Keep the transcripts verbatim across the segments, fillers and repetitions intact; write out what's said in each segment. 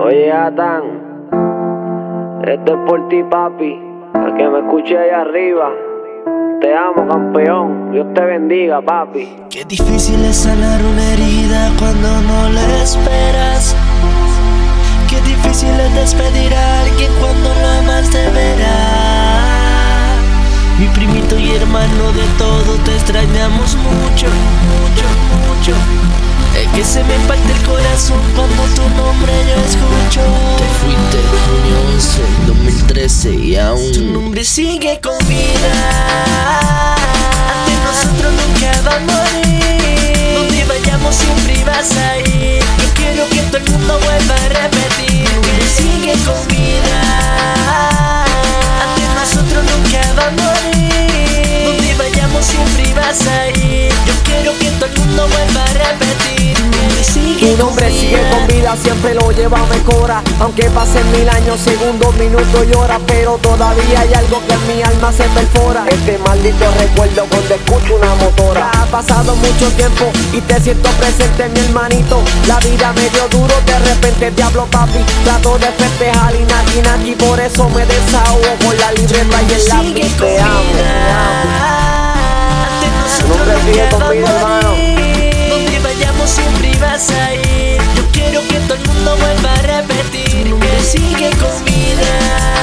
Oye, Atan, esto es por ti, papi, a que me escuche ahí arriba. Te amo, campeón, Dios te bendiga, papi. Qué difícil es sanar una herida cuando no la esperas. Qué difícil es despedir a alguien cuando lo amas de veras. Mi primito y hermano de todo, te extrañamos mucho, mucho, mucho. Es que se me parte el corazón cuando tu nombre yo escucho. Te fuiste junio once, dos mil trece y aún tu nombre sigue con vida. Ante nosotros nunca va a morir. Donde vayamos siempre vas a ir. Yo quiero que todo el mundo vuelva a repetir. Tu nombre sigue con vida. Ante nosotros nunca va a morir. Donde vayamos siempre vas a ir. Yo quiero que todo el mundo vuelva a repetir. Tu nombre sigue con vida, siempre lo lleva, mejora. Aunque pasen mil años, segundos, minutos y horas, pero todavía hay algo que en mi alma se perfora. Este maldito recuerdo cuando escucho una motora. Ha pasado mucho tiempo y te siento presente, mi hermanito. La vida me dio duro, de repente te hablo, papi. Trato de festejar y naki naki, por eso me desahogo con la libreta y el lápiz. Te amo, te amo. Tu nombre sigue con vida, hermano. Donde vayamos siempre vas a ir. Yo quiero que todo el mundo vuelva a repetir. Tu nombre sigue con vida.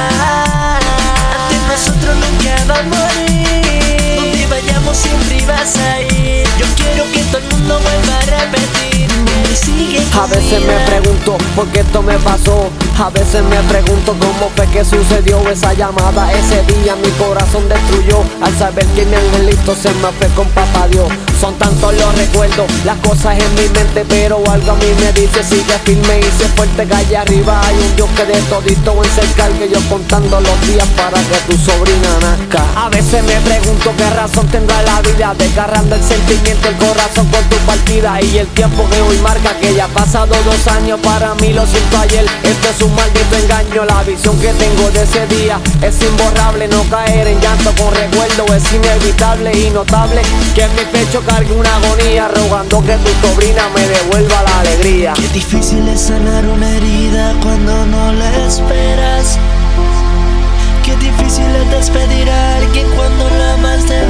Ante nosotros nunca va a morir. Donde vayamos siempre vas a ir. Yo quiero que todo el mundo vuelva a repetir. Tu nombre sigue con vida. A veces me pregunto por qué esto me pasó. A veces me pregunto cómo fue que sucedió esa llamada. Ese día mi corazón destruyó al saber que mi angelito se me fue con papá Dios. Son tantos los recuerdos, las cosas en mi mente, pero algo a mí me dice sigue firme y sé fuerte, que allá arriba hay un Dios que de todito en se encargue. Yo contando los días para que tu sobrina nazca. A veces me pregunto qué razón tendrá la vida, desgarrando el sentimiento, el corazón con tu partida. Y el tiempo que hoy marca que ya ha pasado dos años, para mí lo siento ayer. Esto es un maldito engaño, la visión que tengo de ese día es imborrable. No caer en llanto con recuerdo es inevitable y notable que en mi pecho cargue una agonía, rogando que tu sobrina me devuelva la alegría. Qué difícil es sanar una herida cuando no la esperas. Qué difícil es despedir a alguien cuando la amas de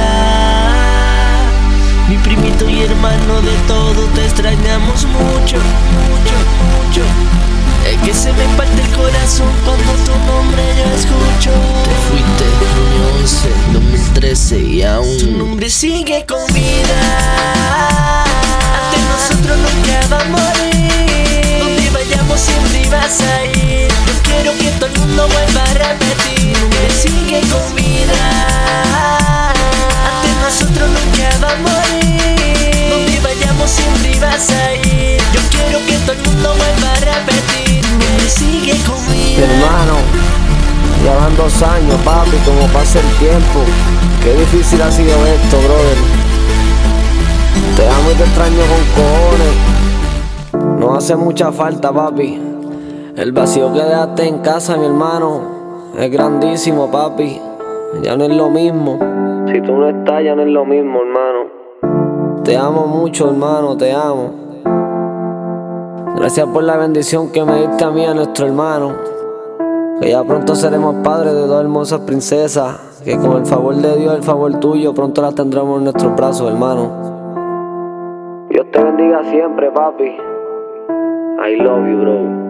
veras. Mi primito y hermano de todo, te extrañamos mucho, mucho, mucho. Es que se me parte el corazón cuando tu nombre yo escucho. Te fuiste junio once, dos mil trece y aún tu nombre sigue con vida. Ante nosotros nunca va a morir. Donde vayamos siempre vas a ir. Yo quiero que todo el mundo vuelva a repetir. Tu nombre sigue con vida. Ante nosotros nunca va a morir. Donde vayamos siempre vas a ir. Yo quiero que todo el mundo vuelva a repetir. Tu nombre sigue con vida. Hermano, ya van dos años, papi, como pasa el tiempo. Qué difícil ha sido esto, brother. Te amo y te extraño con cojones. No hace mucha falta, papi. El vacío que dejaste en casa, mi hermano, es grandísimo, papi. Ya no es lo mismo. Si tú no estás, ya no es lo mismo, hermano. Te amo mucho, hermano, te amo. Gracias por la bendición que me diste a mí, a nuestro hermano. Que ya pronto seremos padres de dos hermosas princesas, que con el favor de Dios, el favor tuyo, pronto las tendremos en nuestros brazos, hermano. Dios te bendiga siempre, papi. I love you, bro.